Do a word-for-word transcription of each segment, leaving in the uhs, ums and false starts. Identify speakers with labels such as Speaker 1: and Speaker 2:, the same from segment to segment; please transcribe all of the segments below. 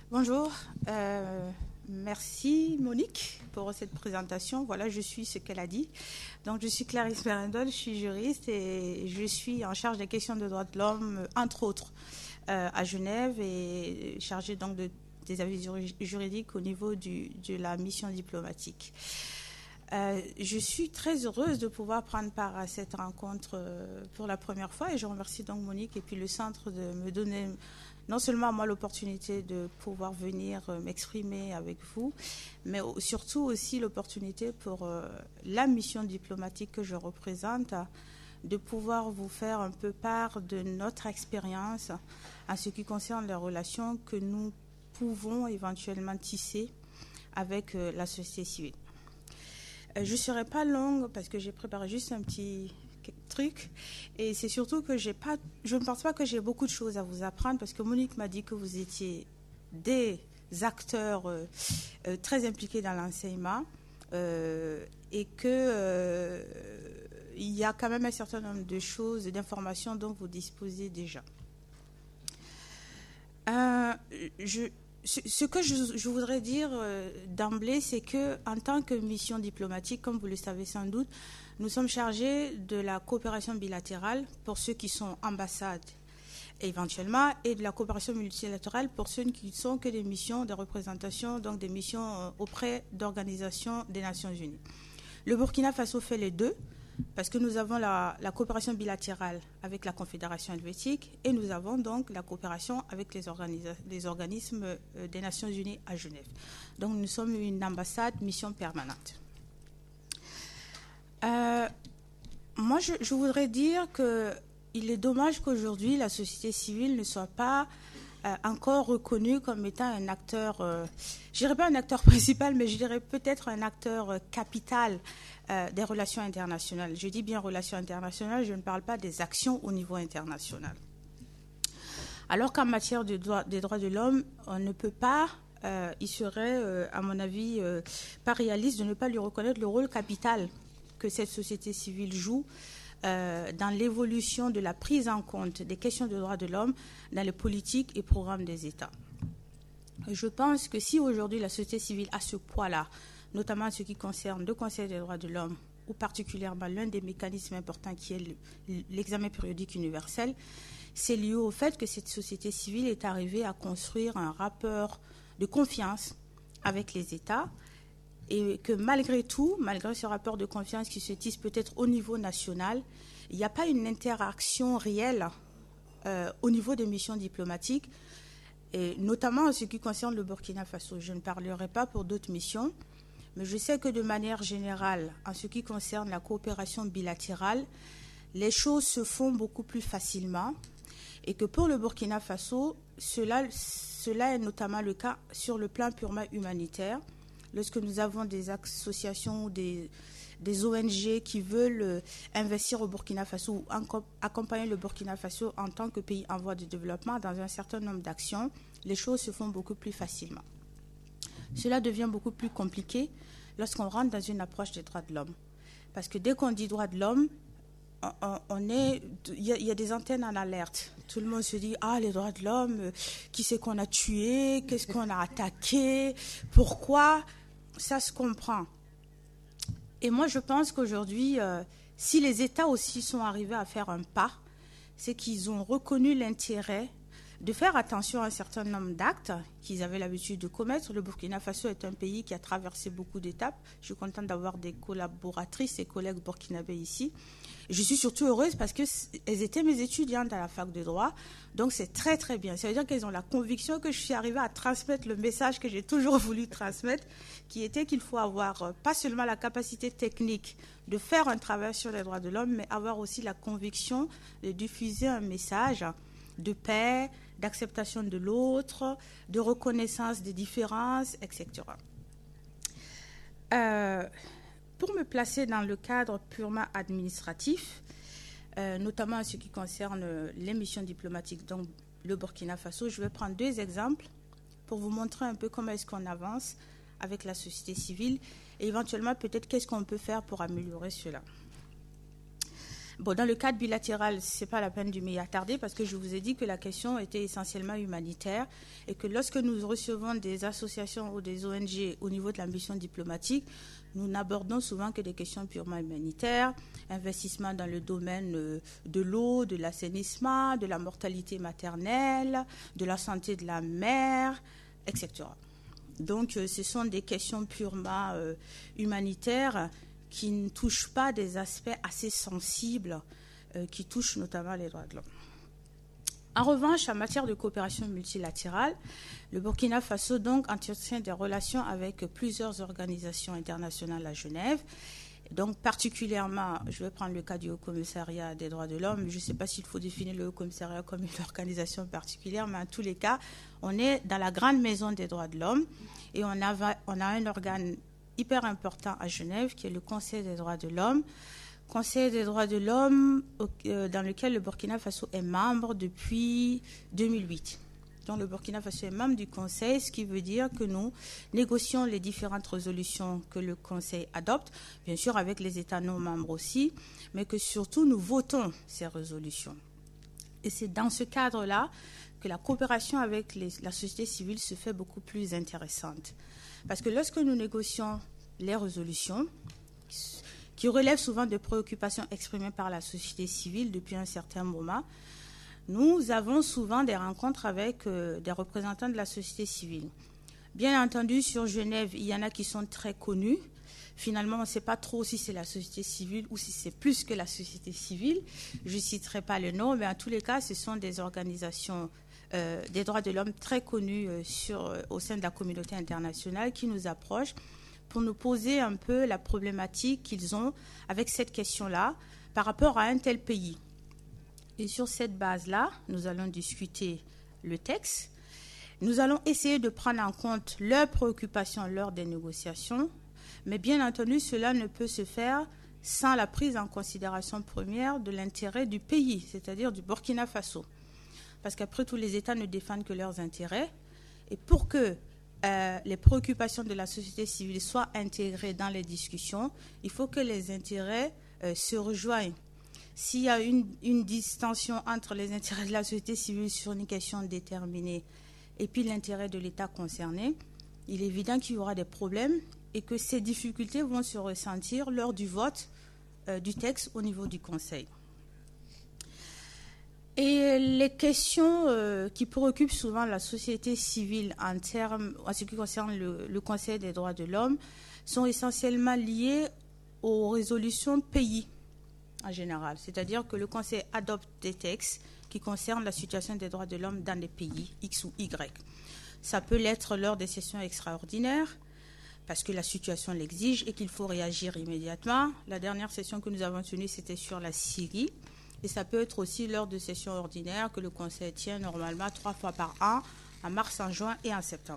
Speaker 1: Bonjour, euh, merci Monique pour cette présentation. Voilà, je suis ce qu'elle a dit. Donc, je suis Clarisse Merendol, je suis juriste et je suis en charge des questions de droits de l'homme, entre autres, euh, à Genève et chargée donc de, des avis juridiques au niveau du, de la mission diplomatique. Euh, je suis très heureuse de pouvoir prendre part à cette rencontre euh, pour la première fois et je remercie donc Monique et puis le centre de me donner non seulement à moi l'opportunité de pouvoir venir euh, m'exprimer avec vous, mais surtout aussi l'opportunité pour euh, la mission diplomatique que je représente de pouvoir vous faire un peu part de notre expérience en ce qui concerne les relations que nous pouvons éventuellement tisser avec euh, la société civile. Je ne serai pas longue parce que j'ai préparé juste un petit truc et c'est surtout que j'ai pas, je ne pense pas que j'ai beaucoup de choses à vous apprendre parce que Monique m'a dit que vous étiez des acteurs euh, euh, très impliqués dans l'enseignement euh, et que euh, il y a quand même un certain nombre de choses, d'informations dont vous disposez déjà. Euh, je Ce que je, je voudrais dire euh, d'emblée, c'est qu'en tant que mission diplomatique, comme vous le savez sans doute, nous sommes chargés de la coopération bilatérale pour ceux qui sont ambassades éventuellement et de la coopération multilatérale pour ceux qui ne sont que des missions de représentation, donc des missions euh, auprès d'organisations des Nations Unies. Le Burkina Faso fait les deux, parce que nous avons la, la coopération bilatérale avec la Confédération helvétique et nous avons donc la coopération avec les, les organismes euh, des Nations Unies à Genève. Donc nous sommes une ambassade, mission permanente. Euh, moi, je, je voudrais dire qu'il est dommage qu'aujourd'hui la société civile ne soit pas euh, encore reconnue comme étant un acteur, euh, je dirais pas un acteur principal, mais je dirais peut-être un acteur euh, capital Euh, des relations internationales. Je dis bien relations internationales, je ne parle pas des actions au niveau international. Alors qu'en matière de droit, des droits de l'homme, on ne peut pas, euh, il serait, euh, à mon avis, euh, pas réaliste de ne pas lui reconnaître le rôle capital que cette société civile joue euh, dans l'évolution de la prise en compte des questions de droits de l'homme dans les politiques et programmes des États. Je pense que si aujourd'hui la société civile a ce poids-là, notamment en ce qui concerne le Conseil des droits de l'homme, ou particulièrement l'un des mécanismes importants qui est l'examen périodique universel, c'est lié au fait que cette société civile est arrivée à construire un rapport de confiance avec les États et que malgré tout, malgré ce rapport de confiance qui se tisse peut-être au niveau national, il n'y a pas une interaction réelle euh, au niveau des missions diplomatiques, et notamment en ce qui concerne le Burkina Faso. Je ne parlerai pas pour d'autres missions, mais je sais que de manière générale, en ce qui concerne la coopération bilatérale, les choses se font beaucoup plus facilement et que pour le Burkina Faso, cela, cela est notamment le cas sur le plan purement humanitaire. Lorsque nous avons des associations ou des, des O N G qui veulent investir au Burkina Faso ou accompagner le Burkina Faso en tant que pays en voie de développement dans un certain nombre d'actions, les choses se font beaucoup plus facilement. Cela devient beaucoup plus compliqué lorsqu'on rentre dans une approche des droits de l'homme. Parce que dès qu'on dit droits de l'homme, on, on est, il y, a, il y a des antennes en alerte. Tout le monde se dit, ah, les droits de l'homme, qui c'est qu'on a tué, qu'est-ce qu'on a attaqué, pourquoi, ça se comprend. Et moi, je pense qu'aujourd'hui, euh, si les États aussi sont arrivés à faire un pas, c'est qu'ils ont reconnu l'intérêt de faire attention à un certain nombre d'actes qu'ils avaient l'habitude de commettre. Le Burkina Faso est un pays qui a traversé beaucoup d'étapes. Je suis contente d'avoir des collaboratrices et collègues burkinabés ici. Je suis surtout heureuse parce qu'elles étaient mes étudiantes à la fac de droit. Donc, c'est très, très bien. Ça veut dire qu'elles ont la conviction que je suis arrivée à transmettre le message que j'ai toujours voulu transmettre, qui était qu'il faut avoir pas seulement la capacité technique de faire un travail sur les droits de l'homme, mais avoir aussi la conviction de diffuser un message de paix, d'acceptation de l'autre, de reconnaissance des différences, et cetera. Euh, pour me placer dans le cadre purement administratif, euh, notamment en ce qui concerne les missions diplomatiques, donc le Burkina Faso, je vais prendre deux exemples pour vous montrer un peu comment est-ce qu'on avance avec la société civile et éventuellement peut-être qu'est-ce qu'on peut faire pour améliorer cela. Bon, dans le cadre bilatéral, ce n'est pas la peine de m'y attarder parce que je vous ai dit que la question était essentiellement humanitaire et que lorsque nous recevons des associations ou des O N G au niveau de la mission diplomatique, nous n'abordons souvent que des questions purement humanitaires, investissement dans le domaine de l'eau, de l'assainissement, de la mortalité maternelle, de la santé de la mère, et cetera. Donc, ce sont des questions purement euh, humanitaires qui ne touchent pas des aspects assez sensibles euh, qui touchent notamment les droits de l'homme. En revanche, en matière de coopération multilatérale, le Burkina Faso donc entretient des relations avec plusieurs organisations internationales à Genève. Donc particulièrement, je vais prendre le cas du Haut-Commissariat des droits de l'homme. Je ne sais pas s'il faut définir le Haut-Commissariat comme une organisation particulière, mais en tous les cas, on est dans la grande maison des droits de l'homme et on a, on a un organe hyper important à Genève, qui est le Conseil des droits de l'homme. Conseil des droits de l'homme euh, dans lequel le Burkina Faso est membre depuis deux mille huit. Donc le Burkina Faso est membre du Conseil, ce qui veut dire que nous négocions les différentes résolutions que le Conseil adopte, bien sûr avec les États non membres aussi, mais que surtout nous votons ces résolutions. Et c'est dans ce cadre-là que la coopération avec les, la société civile se fait beaucoup plus intéressante. Parce que lorsque nous négocions les résolutions, qui relèvent souvent de préoccupations exprimées par la société civile depuis un certain moment, nous avons souvent des rencontres avec euh, des représentants de la société civile. Bien entendu, sur Genève, il y en a qui sont très connus. Finalement, on ne sait pas trop si c'est la société civile ou si c'est plus que la société civile. Je ne citerai pas le nom, mais en tous les cas, ce sont des organisations Euh, des droits de l'homme très connus euh, sur, euh, au sein de la communauté internationale qui nous approchent pour nous poser un peu la problématique qu'ils ont avec cette question-là par rapport à un tel pays. Et sur cette base-là, nous allons discuter le texte. Nous allons essayer de prendre en compte leurs préoccupations lors des négociations, mais bien entendu, cela ne peut se faire sans la prise en considération première de l'intérêt du pays, c'est-à-dire du Burkina Faso. Parce qu'après, tous les États ne défendent que leurs intérêts. Et pour que euh, les préoccupations de la société civile soient intégrées dans les discussions, il faut que les intérêts euh, se rejoignent. S'il y a une, une distension entre les intérêts de la société civile sur une question déterminée et puis l'intérêt de l'État concerné, il est évident qu'il y aura des problèmes et que ces difficultés vont se ressentir lors du vote euh, du texte au niveau du Conseil. Et les questions euh, qui préoccupent souvent la société civile en, termes, en ce qui concerne le, le Conseil des droits de l'homme sont essentiellement liées aux résolutions pays en général. C'est-à-dire que le Conseil adopte des textes qui concernent la situation des droits de l'homme dans des pays X ou Y. Ça peut l'être lors des sessions extraordinaires parce que la situation l'exige et qu'il faut réagir immédiatement. La dernière session que nous avons tenue, c'était sur la Syrie. Et ça peut être aussi lors de sessions ordinaires que le Conseil tient normalement trois fois par an, en mars, en juin et en septembre.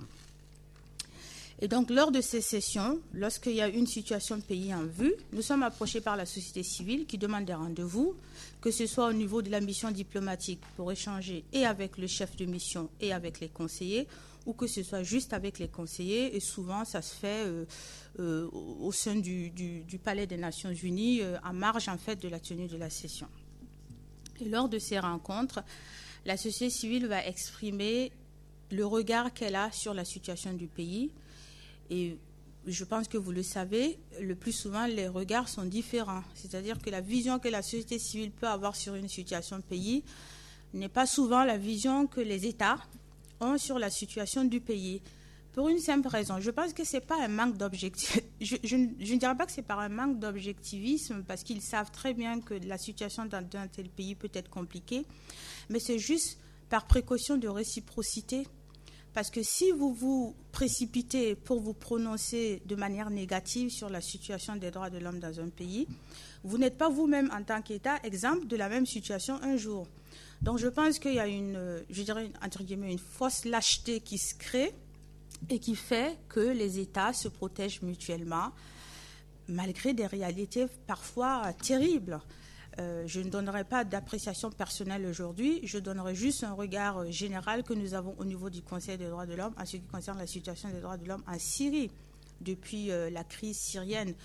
Speaker 1: Et donc, lors de ces sessions, lorsqu'il y a une situation de pays en vue, nous sommes approchés par la société civile qui demande des rendez-vous, que ce soit au niveau de la mission diplomatique pour échanger et avec le chef de mission et avec les conseillers, ou que ce soit juste avec les conseillers. Et souvent, ça se fait euh, euh, au sein du, du, du Palais des Nations Unies, euh, en marge en fait de la tenue de la session. Et lors de ces rencontres, la société civile va exprimer le regard qu'elle a sur la situation du pays. Et je pense que vous le savez, le plus souvent, les regards sont différents. C'est-à-dire que la vision que la société civile peut avoir sur une situation de pays n'est pas souvent la vision que les États ont sur la situation du pays. Pour une simple raison, je pense que ce n'est pas un manque d'objectivisme. Je, je, je ne dirais pas que c'est par un manque d'objectivisme, parce qu'ils savent très bien que la situation dans un tel pays peut être compliquée, mais c'est juste par précaution de réciprocité. Parce que si vous vous précipitez pour vous prononcer de manière négative sur la situation des droits de l'homme dans un pays, vous n'êtes pas vous-même en tant qu'État exemple de la même situation un jour. Donc je pense qu'il y a une, je dirais, entre guillemets, une fausse lâcheté qui se crée et qui fait que les États se protègent mutuellement, malgré des réalités parfois terribles. Euh, je ne donnerai pas d'appréciation personnelle aujourd'hui, je donnerai juste un regard général que nous avons au niveau du Conseil des droits de l'homme en ce qui concerne la situation des droits de l'homme en Syrie, depuis euh, la crise syrienne,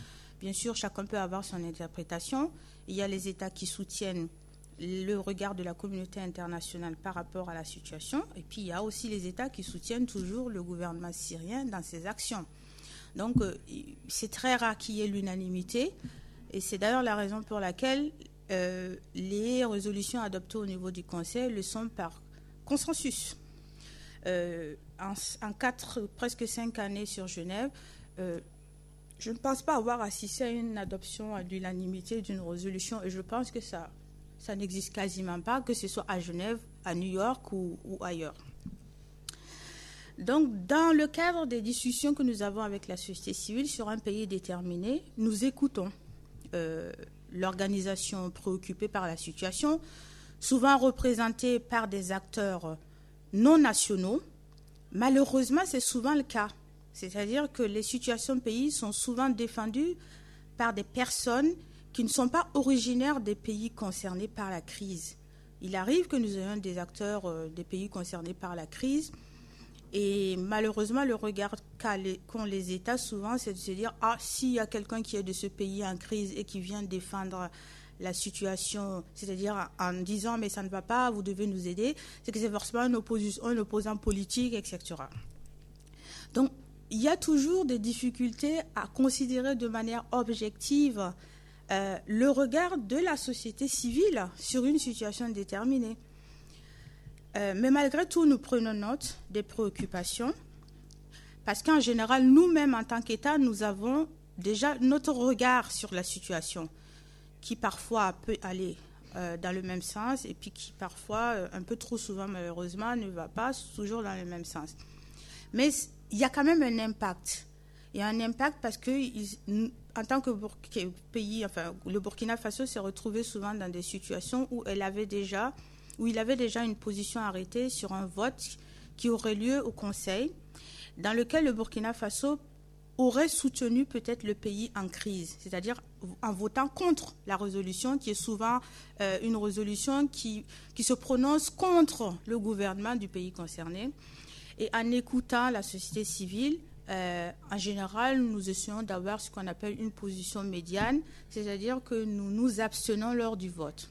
Speaker 1: bien sûr, chacun peut avoir son interprétation. Il y a les États qui soutiennent le regard de la communauté internationale par rapport à la situation. Et puis, il y a aussi les États qui soutiennent toujours le gouvernement syrien dans ses actions. Donc, euh, c'est très rare qu'il y ait l'unanimité. Et c'est d'ailleurs la raison pour laquelle euh, les résolutions adoptées au niveau du Conseil le sont par consensus. Euh, en, en quatre, presque cinq années sur Genève, euh, je ne pense pas avoir assisté à une adoption à l'unanimité d'une résolution. Et je pense que ça... Ça n'existe quasiment pas, que ce soit à Genève, à New York ou, ou ailleurs. Donc, dans le cadre des discussions que nous avons avec la société civile sur un pays déterminé, nous écoutons euh, l'organisation préoccupée par la situation, souvent représentée par des acteurs non nationaux. Malheureusement, c'est souvent le cas. C'est-à-dire que les situations de pays sont souvent défendues par des personnes qui ne sont pas originaires des pays concernés par la crise. Il arrive que nous ayons des acteurs euh, des pays concernés par la crise et malheureusement, le regard qu'ont les États souvent, c'est de se dire « Ah, s'il y a quelqu'un qui est de ce pays en crise et qui vient défendre la situation, c'est-à-dire en disant « Mais ça ne va pas, vous devez nous aider », c'est que c'est forcément un, opposition, un opposant politique, et cetera. Donc, il y a toujours des difficultés à considérer de manière objective Euh, le regard de la société civile sur une situation déterminée. Euh, mais malgré tout, nous prenons note des préoccupations parce qu'en général, nous-mêmes, en tant qu'État, nous avons déjà notre regard sur la situation qui parfois peut aller euh, dans le même sens et puis qui parfois, euh, un peu trop souvent malheureusement, ne va pas toujours dans le même sens. Mais il y a quand même un impact. Il y a un impact parce que ils, en tant que pays, enfin, le Burkina Faso s'est retrouvé souvent dans des situations où elle avait déjà, où il avait déjà une position arrêtée sur un vote qui aurait lieu au Conseil, dans lequel le Burkina Faso aurait soutenu peut-être le pays en crise, c'est-à-dire en votant contre la résolution, qui est souvent euh, une résolution qui, qui se prononce contre le gouvernement du pays concerné. Et en écoutant la société civile, Euh, en général, nous essayons d'avoir ce qu'on appelle une position médiane, c'est-à-dire que nous nous abstenons lors du vote.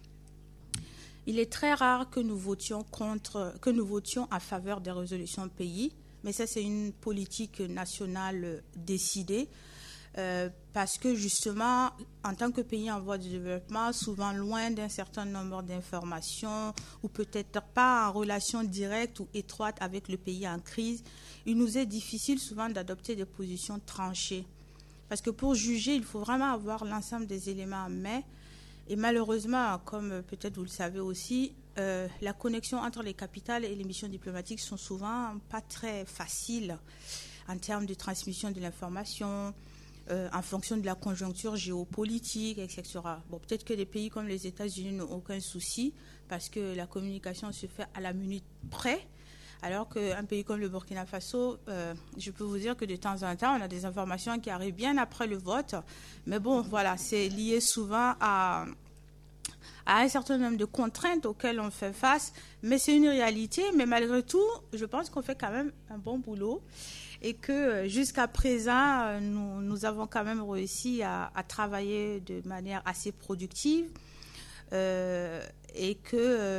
Speaker 1: Il est très rare que nous votions contre, que nous votions en faveur des résolutions pays, mais ça c'est une politique nationale décidée euh, parce que justement, en tant que pays en voie de développement, souvent loin d'un certain nombre d'informations ou peut-être pas en relation directe ou étroite avec le pays en crise, il nous est difficile souvent d'adopter des positions tranchées. Parce que pour juger, il faut vraiment avoir l'ensemble des éléments en main. Et malheureusement, comme peut-être vous le savez aussi, euh, la connexion entre les capitales et les missions diplomatiques sont souvent pas très faciles en termes de transmission de l'information, euh, en fonction de la conjoncture géopolitique, et cetera. Bon, peut-être que les pays comme les États-Unis n'ont aucun souci parce que la communication se fait à la minute près. Alors qu'un pays comme le Burkina Faso, euh, je peux vous dire que de temps en temps, on a des informations qui arrivent bien après le vote. Mais bon, voilà, c'est lié souvent à, à un certain nombre de contraintes auxquelles on fait face. Mais c'est une réalité. Mais malgré tout, je pense qu'on fait quand même un bon boulot. Et que jusqu'à présent, nous, nous avons quand même réussi à, à travailler de manière assez productive. Euh, et que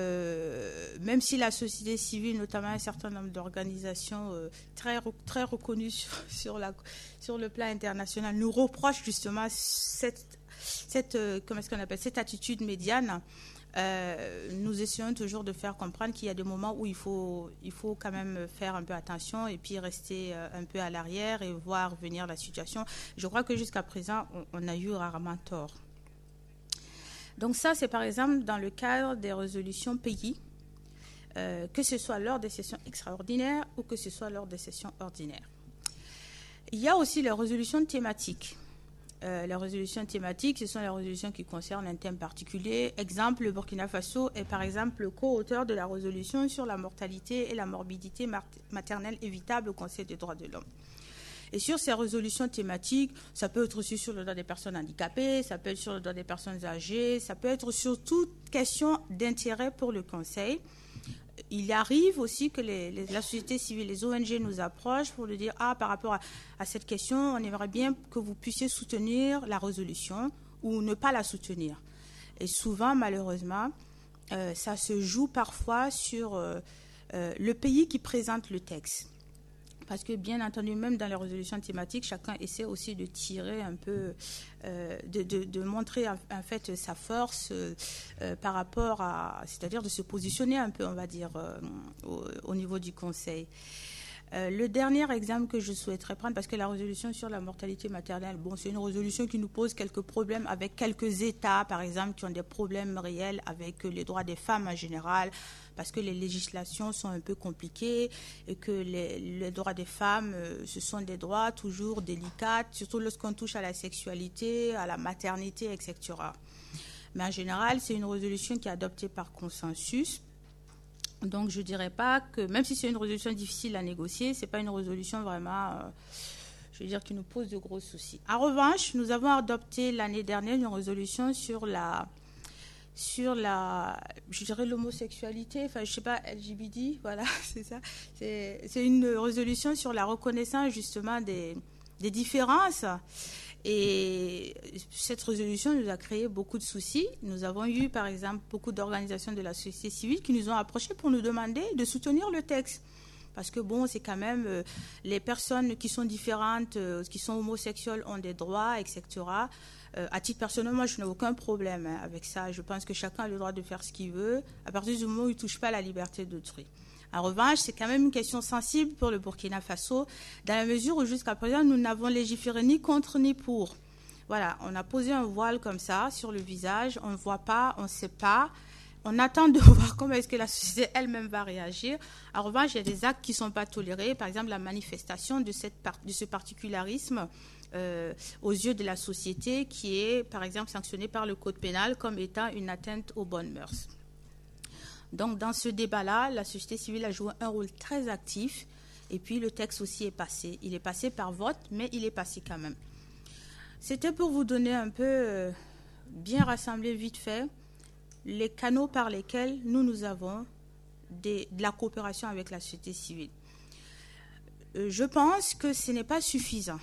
Speaker 1: euh, même si la société civile, notamment un certain nombre d'organisations euh, très, très reconnues sur, sur, la, sur le plan international, nous reprochent justement cette, cette, euh, comment est-ce qu'on appelle, cette attitude médiane, euh, nous essayons toujours de faire comprendre qu'il y a des moments où il faut, il faut quand même faire un peu attention et puis rester euh, un peu à l'arrière et voir venir la situation. Je crois que jusqu'à présent, on, on a eu rarement tort. Donc ça, c'est par exemple dans le cadre des résolutions pays, euh, que ce soit lors des sessions extraordinaires ou que ce soit lors des sessions ordinaires. Il y a aussi les résolutions thématiques. Euh, les résolutions thématiques, ce sont les résolutions qui concernent un thème particulier. Exemple, le Burkina Faso est par exemple le co-auteur de la résolution sur la mortalité et la morbidité maternelle évitable au Conseil des droits de l'homme. Et sur ces résolutions thématiques, ça peut être aussi sur le droit des personnes handicapées, ça peut être sur le droit des personnes âgées, ça peut être sur toute question d'intérêt pour le Conseil. il arrive aussi que les, les, la société civile, les O N G nous approchent pour nous dire « Ah, par rapport à, à cette question, on aimerait bien que vous puissiez soutenir la résolution ou ne pas la soutenir. » Et souvent, malheureusement, euh, ça se joue parfois sur euh, euh, le pays qui présente le texte. Parce que, bien entendu, même dans les résolutions thématiques, chacun essaie aussi de tirer un peu, euh, de, de, de montrer en, en fait sa force euh, euh, par rapport à, c'est-à-dire de se positionner un peu, on va dire, euh, au, au niveau du Conseil. Euh, le dernier exemple que je souhaiterais prendre, parce que la résolution sur la mortalité maternelle, bon, c'est une résolution qui nous pose quelques problèmes avec quelques États, par exemple, qui ont des problèmes réels avec les droits des femmes en général, parce que les législations sont un peu compliquées et que les, les droits des femmes, euh, ce sont des droits toujours délicats, surtout lorsqu'on touche à la sexualité, à la maternité, et cetera. Mais en général, c'est une résolution qui est adoptée par consensus. Donc, je ne dirais pas que, même si c'est une résolution difficile à négocier, ce n'est pas une résolution vraiment, euh, je veux dire, qui nous pose de gros soucis. En revanche, nous avons adopté l'année dernière une résolution sur la, sur la, je dirais, l'homosexualité, enfin, je ne sais pas, L G B T, voilà, c'est ça. C'est, c'est une résolution sur la reconnaissance, justement, des, des différences. Et cette résolution nous a créé beaucoup de soucis. Nous avons eu, par exemple, beaucoup d'organisations de la société civile qui nous ont approchés pour nous demander de soutenir le texte. Parce que, bon, c'est quand même euh, les personnes qui sont différentes, euh, qui sont homosexuelles ont des droits, et cetera. Euh, à titre personnel, moi, je n'ai aucun problème hein, avec ça. Je pense que chacun a le droit de faire ce qu'il veut, à partir du moment où il ne touche pas à la liberté d'autrui. En revanche, c'est quand même une question sensible pour le Burkina Faso, dans la mesure où jusqu'à présent, nous n'avons légiféré ni contre ni pour. Voilà, on a posé un voile comme ça sur le visage, on ne voit pas, on ne sait pas. On attend de voir comment est-ce que la société elle-même va réagir. En revanche, il y a des actes qui ne sont pas tolérés, par exemple la manifestation de, cette par- de ce particularisme euh, aux yeux de la société qui est, par exemple, sanctionné par le Code pénal comme étant une atteinte aux bonnes mœurs. Donc, dans ce débat-là, la société civile a joué un rôle très actif. Et puis, le texte aussi est passé. Il est passé par vote, mais il est passé quand même. C'était pour vous donner un peu, euh, bien rassemblé vite fait, les canaux par lesquels nous, nous avons des, de la coopération avec la société civile. Euh, je pense que ce n'est pas suffisant.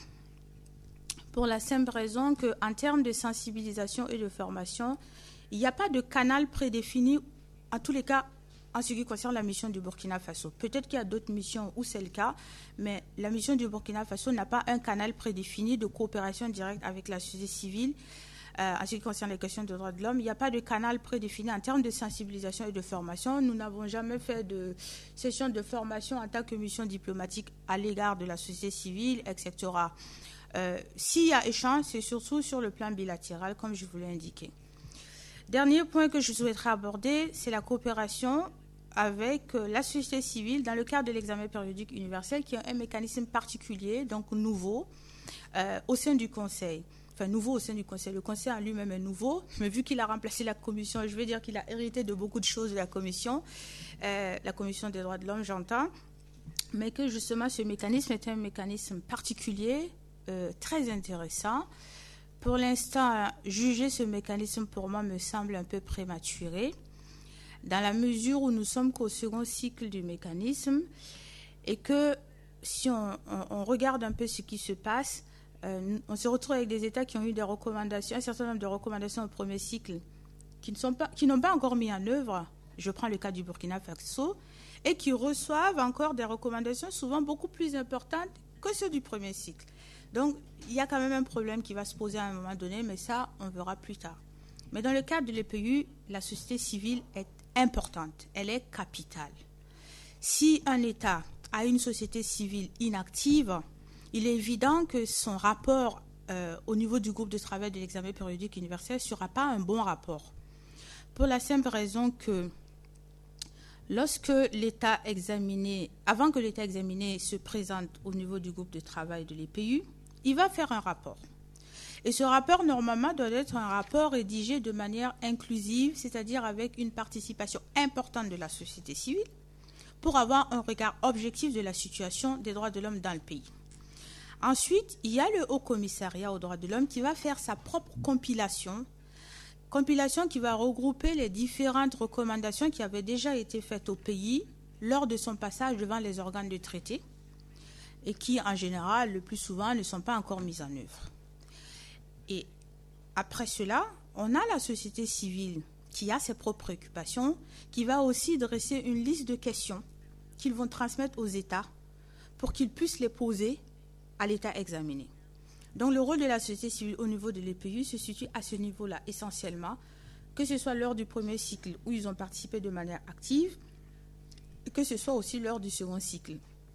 Speaker 1: Pour la simple raison qu'en termes de sensibilisation et de formation, il n'y a pas de canal prédéfini. En tous les cas, en ce qui concerne la mission du Burkina Faso. Peut-être qu'il y a d'autres missions où c'est le cas, mais la mission du Burkina Faso n'a pas un canal prédéfini de coopération directe avec la société civile. Euh, en ce qui concerne les questions de droits de l'homme, il n'y a pas de canal prédéfini en termes de sensibilisation et de formation. Nous n'avons jamais fait de session de formation en tant que mission diplomatique à l'égard de la société civile, et cetera. Euh, s'il y a échange, c'est surtout sur le plan bilatéral, comme je vous l'ai indiqué. Dernier point que je souhaiterais aborder, c'est la coopération avec la société civile dans le cadre de l'examen périodique universel, qui est un mécanisme particulier, donc nouveau, euh, au sein du Conseil. Enfin, nouveau au sein du Conseil. Le Conseil en lui-même est nouveau, mais vu qu'il a remplacé la Commission, je veux dire qu'il a hérité de beaucoup de choses de la Commission, euh, la Commission des droits de l'homme, j'entends, mais que justement ce mécanisme est un mécanisme particulier, euh, très intéressant. Pour l'instant, juger ce mécanisme, pour moi, me semble un peu prématuré, dans la mesure où nous sommes qu'au second cycle du mécanisme et que si on, on, on regarde un peu ce qui se passe, euh, on se retrouve avec des États qui ont eu des recommandations, un certain nombre de recommandations au premier cycle qui ne sont pas, qui n'ont pas encore mis en œuvre. Je prends le cas du Burkina Faso, et qui reçoivent encore des recommandations souvent beaucoup plus importantes que ceux du premier cycle. Donc, il y a quand même un problème qui va se poser à un moment donné, mais ça, on verra plus tard. Mais dans le cadre de l'E P U, la société civile est importante, elle est capitale. Si un État a une société civile inactive, il est évident que son rapport euh, au niveau du groupe de travail de l'examen périodique universel ne sera pas un bon rapport. Pour la simple raison que lorsque l'État examiné, avant que l'État examiné se présente au niveau du groupe de travail de l'E P U, il va faire un rapport. Et ce rapport, normalement, doit être un rapport rédigé de manière inclusive, c'est-à-dire avec une participation importante de la société civile, pour avoir un regard objectif de la situation des droits de l'homme dans le pays. Ensuite, il y a le Haut Commissariat aux droits de l'homme qui va faire sa propre compilation, Compilation qui va regrouper les différentes recommandations qui avaient déjà été faites au pays lors de son passage devant les organes de traité et qui, en général, le plus souvent, ne sont pas encore mises en œuvre. Et après cela, on a la société civile qui a ses propres préoccupations, qui va aussi dresser une liste de questions qu'ils vont transmettre aux États pour qu'ils puissent les poser à l'État examiné. Donc le rôle de la société civile au niveau de l'E P U se situe à ce niveau-là essentiellement, que ce soit lors du premier cycle où ils ont participé de manière active, que ce soit aussi lors du second cycle.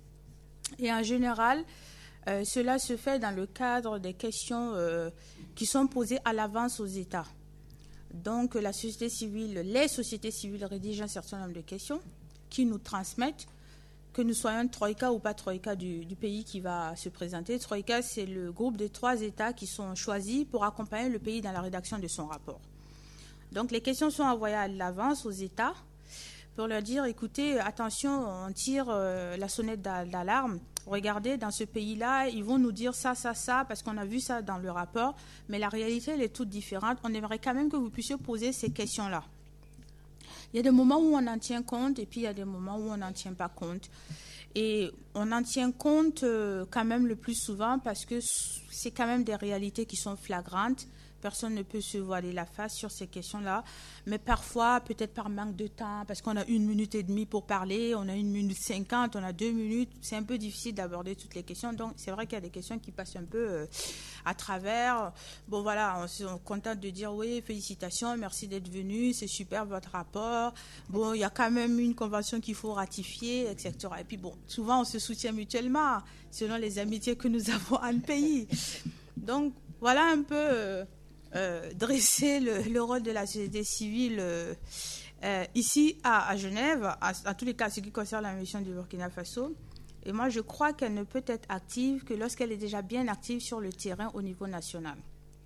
Speaker 1: Et en général, euh, cela se fait dans le cadre des questions euh, qui sont posées à l'avance aux États. Donc la société civile, les sociétés civiles rédigent un certain nombre de questions qui nous transmettent, que nous soyons Troïka ou pas Troïka du, du pays qui va se présenter. Troïka, c'est le groupe de trois États qui sont choisis pour accompagner le pays dans la rédaction de son rapport. Donc les questions sont envoyées à l'avance aux États pour leur dire, écoutez, attention, on tire euh, la sonnette d'alarme. Regardez, dans ce pays-là, ils vont nous dire ça, ça, ça, parce qu'on a vu ça dans le rapport, mais la réalité, elle est toute différente. On aimerait quand même que vous puissiez poser ces questions-là. Il y a des moments où on en tient compte et puis il y a des moments où on n'en tient pas compte. Et on en tient compte euh, quand même le plus souvent parce que c'est quand même des réalités qui sont flagrantes. Personne ne peut se voiler la face sur ces questions-là. Mais parfois, peut-être par manque de temps, parce qu'on a une minute et demie pour parler, on a une minute cinquante, on a deux minutes, c'est un peu difficile d'aborder toutes les questions. Donc, c'est vrai qu'il y a des questions qui passent un peu euh, à travers. Bon, voilà, on se contente de dire, oui, félicitations, merci d'être venu, c'est super votre rapport. Bon, il y a quand même une convention qu'il faut ratifier, et cetera. Et puis, bon, souvent, on se soutient mutuellement, selon les amitiés que nous avons en pays. Donc, voilà un peu... Euh, Euh, dresser le, le rôle de la société civile euh, euh, ici à, à Genève, à, à tous les cas, ce qui concerne la mission du Burkina Faso. Et moi, je crois qu'elle ne peut être active que lorsqu'elle est déjà bien active sur le terrain au niveau national.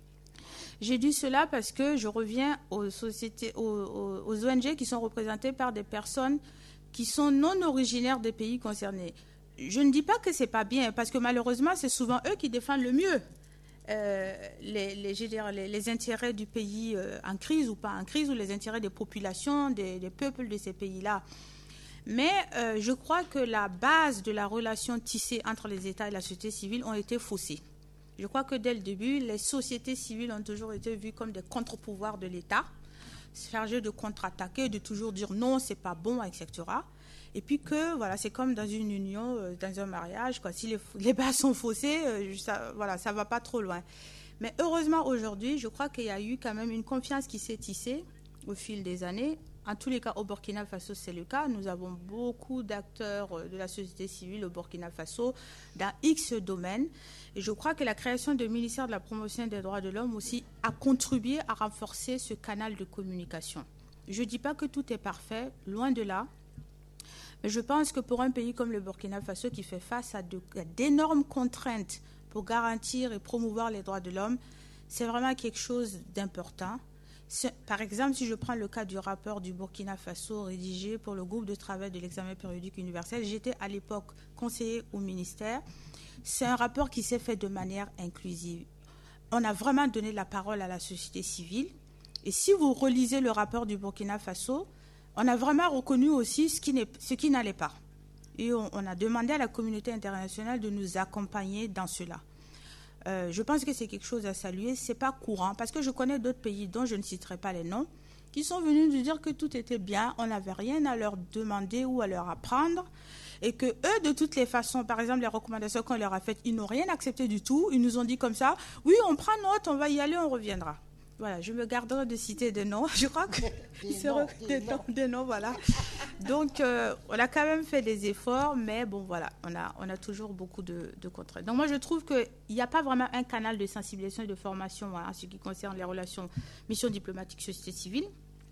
Speaker 1: J'ai dit cela parce que je reviens aux, sociétés, aux, aux, aux O N G qui sont représentées par des personnes qui sont non originaires des pays concernés. Je ne dis pas que ce n'est pas bien, parce que malheureusement, c'est souvent eux qui défendent le mieux Euh, les, les, je veux dire, les, les intérêts du pays euh, en crise ou pas en crise, ou les intérêts des populations, des, des peuples de ces pays-là. Mais euh, je crois que la base de la relation tissée entre les États et la société civile ont été faussées. Je crois que dès le début, les sociétés civiles ont toujours été vues comme des contre-pouvoirs de l'État, chargés de contre-attaquer, de toujours dire non, c'est pas bon, et cetera. Et puis que, voilà, c'est comme dans une union, euh, dans un mariage, quoi. Si les, les bases sont faussées, euh, ça, voilà, ça va pas trop loin. Mais heureusement, aujourd'hui, je crois qu'il y a eu quand même une confiance qui s'est tissée au fil des années. En tous les cas, au Burkina Faso, c'est le cas. Nous avons beaucoup d'acteurs de la société civile au Burkina Faso dans X domaines. Et je crois que la création du ministère de la promotion des droits de l'homme aussi a contribué à renforcer ce canal de communication. Je ne dis pas que tout est parfait, loin de là. Mais je pense que pour un pays comme le Burkina Faso qui fait face à, de, à d'énormes contraintes pour garantir et promouvoir les droits de l'homme, c'est vraiment quelque chose d'important. C'est, par exemple, si je prends le cas du rapport du Burkina Faso rédigé pour le groupe de travail de l'examen périodique universel, j'étais à l'époque conseiller au ministère. C'est un rapport qui s'est fait de manière inclusive. On a vraiment donné la parole à la société civile. Et si vous relisez le rapport du Burkina Faso, on a vraiment reconnu aussi ce qui, n'est, ce qui n'allait pas. Et on, on a demandé à la communauté internationale de nous accompagner dans cela. Euh, je pense que c'est quelque chose à saluer. Ce n'est pas courant, parce que je connais d'autres pays dont je ne citerai pas les noms, qui sont venus nous dire que tout était bien, on n'avait rien à leur demander ou à leur apprendre, et que eux, de toutes les façons, par exemple, les recommandations qu'on leur a faites, ils n'ont rien accepté du tout. Ils nous ont dit comme ça, oui, on prend note, on va y aller, on reviendra. Voilà, je me garderai de citer des noms. Je crois que des noms, des noms, des noms, voilà. Donc, euh, on a quand même fait des efforts, mais bon, voilà, on a, on a toujours beaucoup de, de contraintes. Donc, moi, je trouve qu'il n'y a pas vraiment un canal de sensibilisation et de formation hein, en ce qui concerne les relations mission diplomatique, société civile.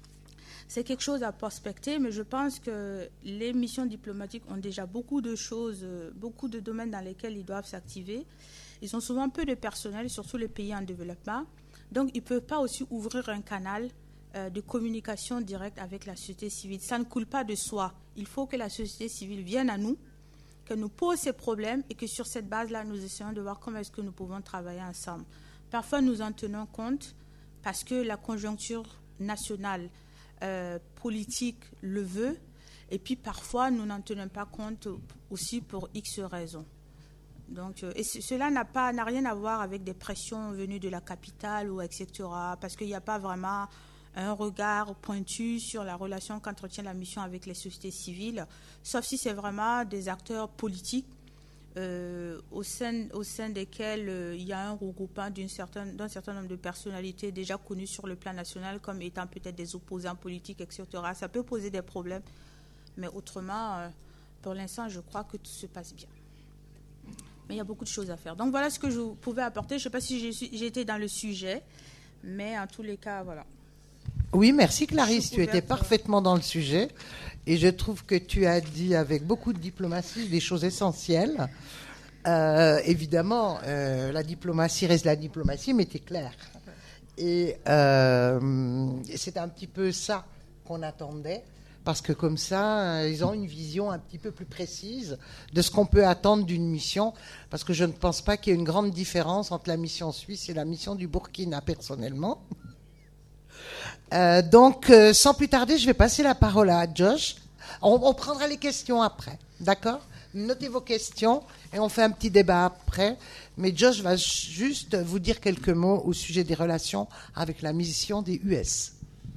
Speaker 1: C'est quelque chose à prospecter, mais je pense que les missions diplomatiques ont déjà beaucoup de choses, beaucoup de domaines dans lesquels ils doivent s'activer. Ils ont souvent peu de personnel, surtout les pays en développement. Donc, ils ne peuvent pas aussi ouvrir un canal euh, de communication directe avec la société civile. Ça ne coule pas de soi. Il faut que la société civile vienne à nous, qu'elle nous pose ses problèmes et que sur cette base-là, nous essayons de voir comment est-ce que nous pouvons travailler ensemble. Parfois, nous en tenons compte. parce que la conjoncture nationale euh, politique le veut, et puis parfois nous n'en tenons pas compte aussi pour X raisons. Donc, et cela n'a pas n'a rien à voir avec des pressions venues de la capitale ou et cetera, parce qu'il n'y a pas vraiment un regard pointu sur la relation qu'entretient la mission avec les sociétés civiles, sauf si c'est vraiment des acteurs politiques euh, au sein au sein desquels euh, il y a un regroupement d'une certaine d'un certain nombre de personnalités déjà connues sur le plan national comme étant peut-être des opposants politiques, et cetera. Ça peut poser des problèmes, mais autrement, euh, pour l'instant, je crois que tout se passe bien. Mais il y a beaucoup de choses à faire. Donc voilà ce que je pouvais apporter. Je ne sais pas si j'ai été dans le sujet, mais en tous les cas, voilà.
Speaker 2: Oui, merci Clarisse, tu étais parfaitement dans le sujet et je trouve que tu as dit avec beaucoup de diplomatie des choses essentielles. Euh, évidemment, euh, la diplomatie reste la diplomatie, mais t'es clair. Et euh, c'est un petit peu ça qu'on attendait. Parce que comme ça, ils ont une vision un petit peu plus précise de ce qu'on peut attendre d'une mission. Parce que je ne pense pas qu'il y ait une grande différence entre la mission suisse et la mission du Burkina, personnellement. Euh, donc, euh, sans plus tarder, je vais passer la parole à Josh. On, on prendra les questions après, d'accord ? Notez vos questions et on fait un petit débat après. Mais Josh va juste vous dire quelques mots au sujet des relations avec la mission des U S.